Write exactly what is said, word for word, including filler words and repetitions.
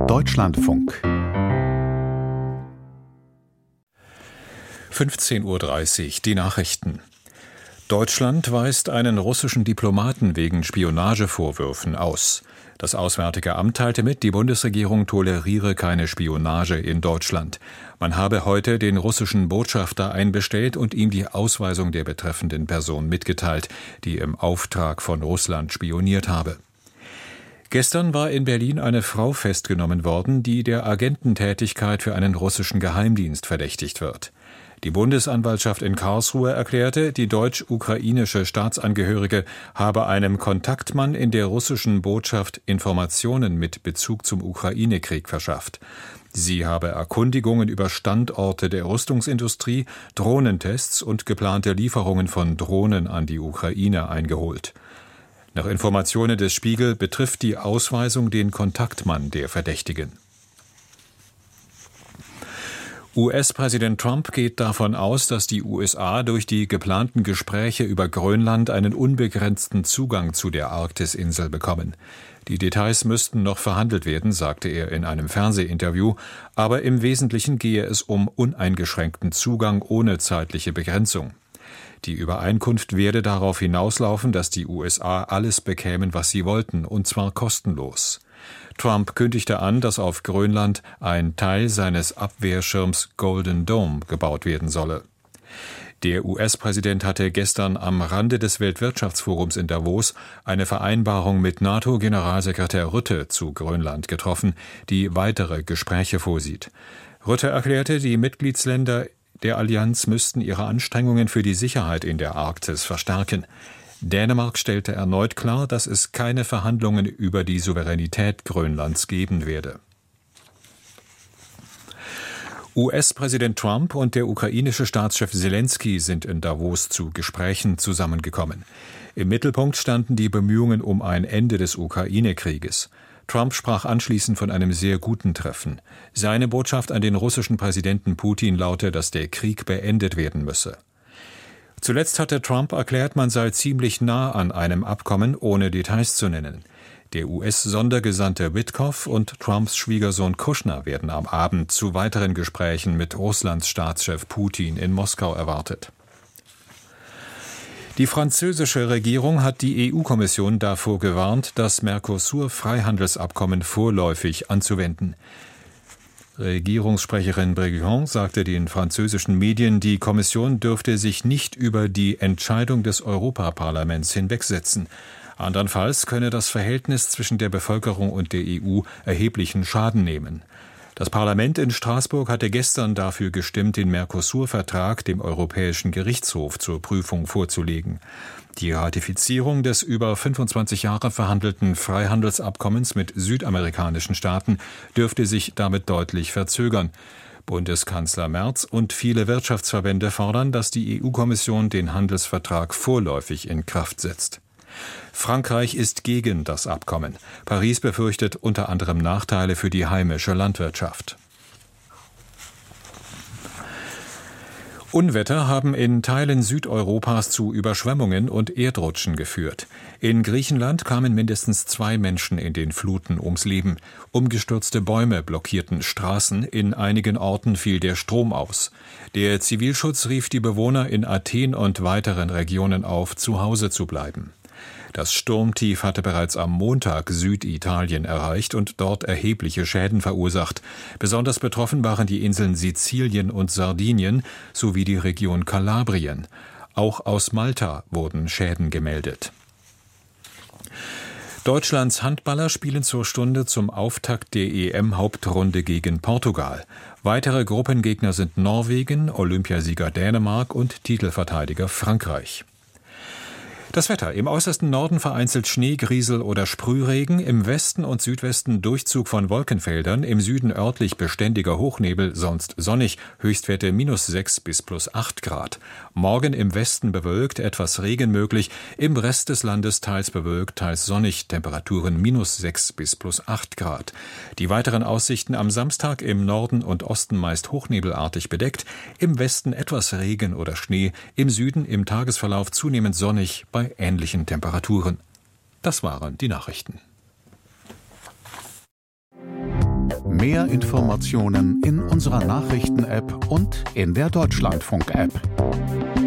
Deutschlandfunk fünfzehn Uhr dreißig, die Nachrichten. Deutschland weist einen russischen Diplomaten wegen Spionagevorwürfen aus. Das Auswärtige Amt teilte mit, die Bundesregierung toleriere keine Spionage in Deutschland. Man habe heute den russischen Botschafter einbestellt und ihm die Ausweisung der betreffenden Person mitgeteilt, die im Auftrag von Russland spioniert habe. Gestern war in Berlin eine Frau festgenommen worden, die der Agententätigkeit für einen russischen Geheimdienst verdächtigt wird. Die Bundesanwaltschaft in Karlsruhe erklärte, die deutsch-ukrainische Staatsangehörige habe einem Kontaktmann in der russischen Botschaft Informationen mit Bezug zum Ukraine-Krieg verschafft. Sie habe Erkundigungen über Standorte der Rüstungsindustrie, Drohnentests und geplante Lieferungen von Drohnen an die Ukraine eingeholt. Nach Informationen des Spiegel betrifft die Ausweisung den Kontaktmann der Verdächtigen. U S-Präsident Trump geht davon aus, dass die U S A durch die geplanten Gespräche über Grönland einen unbegrenzten Zugang zu der Arktisinsel bekommen. Die Details müssten noch verhandelt werden, sagte er in einem Fernsehinterview, aber im Wesentlichen gehe es um uneingeschränkten Zugang ohne zeitliche Begrenzung. Die Übereinkunft werde darauf hinauslaufen, dass die U S A alles bekämen, was sie wollten, und zwar kostenlos. Trump kündigte an, dass auf Grönland ein Teil seines Abwehrschirms Golden Dome gebaut werden solle. Der U S-Präsident hatte gestern am Rande des Weltwirtschaftsforums in Davos eine Vereinbarung mit NATO-Generalsekretär Rutte zu Grönland getroffen, die weitere Gespräche vorsieht. Rutte erklärte, die Mitgliedsländer der Allianz müssten ihre Anstrengungen für die Sicherheit in der Arktis verstärken. Dänemark stellte erneut klar, dass es keine Verhandlungen über die Souveränität Grönlands geben werde. U S-Präsident Trump und der ukrainische Staatschef Selenskyj sind in Davos zu Gesprächen zusammengekommen. Im Mittelpunkt standen die Bemühungen um ein Ende des Ukraine-Krieges. Trump sprach anschließend von einem sehr guten Treffen. Seine Botschaft an den russischen Präsidenten Putin laute, dass der Krieg beendet werden müsse. Zuletzt hatte Trump erklärt, man sei ziemlich nah an einem Abkommen, ohne Details zu nennen. Der U S-Sondergesandte Witkoff und Trumps Schwiegersohn Kushner werden am Abend zu weiteren Gesprächen mit Russlands Staatschef Putin in Moskau erwartet. Die französische Regierung hat die E U-Kommission davor gewarnt, das Mercosur-Freihandelsabkommen vorläufig anzuwenden. Regierungssprecherin Bréguin sagte den französischen Medien, die Kommission dürfte sich nicht über die Entscheidung des Europaparlaments hinwegsetzen. Andernfalls könne das Verhältnis zwischen der Bevölkerung und der E U erheblichen Schaden nehmen. Das Parlament in Straßburg hatte gestern dafür gestimmt, den Mercosur-Vertrag dem Europäischen Gerichtshof zur Prüfung vorzulegen. Die Ratifizierung des über fünfundzwanzig Jahre verhandelten Freihandelsabkommens mit südamerikanischen Staaten dürfte sich damit deutlich verzögern. Bundeskanzler Merz und viele Wirtschaftsverbände fordern, dass die E U-Kommission den Handelsvertrag vorläufig in Kraft setzt. Frankreich ist gegen das Abkommen. Paris befürchtet unter anderem Nachteile für die heimische Landwirtschaft. Unwetter haben in Teilen Südeuropas zu Überschwemmungen und Erdrutschen geführt. In Griechenland kamen mindestens zwei Menschen in den Fluten ums Leben. Umgestürzte Bäume blockierten Straßen, in einigen Orten fiel der Strom aus. Der Zivilschutz rief die Bewohner in Athen und weiteren Regionen auf, zu Hause zu bleiben. Das Sturmtief hatte bereits am Montag Süditalien erreicht und dort erhebliche Schäden verursacht. Besonders betroffen waren die Inseln Sizilien und Sardinien sowie die Region Kalabrien. Auch aus Malta wurden Schäden gemeldet. Deutschlands Handballer spielen zur Stunde zum Auftakt der E M-Hauptrunde gegen Portugal. Weitere Gruppengegner sind Norwegen, Olympiasieger Dänemark und Titelverteidiger Frankreich. Das Wetter: Im äußersten Norden vereinzelt Schnee, Griesel oder Sprühregen, im Westen und Südwesten Durchzug von Wolkenfeldern, im Süden örtlich beständiger Hochnebel, sonst sonnig, Höchstwerte minus sechs bis plus acht Grad. Morgen im Westen bewölkt, etwas Regen möglich, im Rest des Landes teils bewölkt, teils sonnig, Temperaturen minus sechs bis plus acht Grad. Die weiteren Aussichten: am Samstag im Norden und Osten meist hochnebelartig bedeckt, im Westen etwas Regen oder Schnee, im Süden im Tagesverlauf zunehmend sonnig bei ähnlichen Temperaturen. Das waren die Nachrichten. Mehr Informationen in unserer Nachrichten-App und in der Deutschlandfunk-App.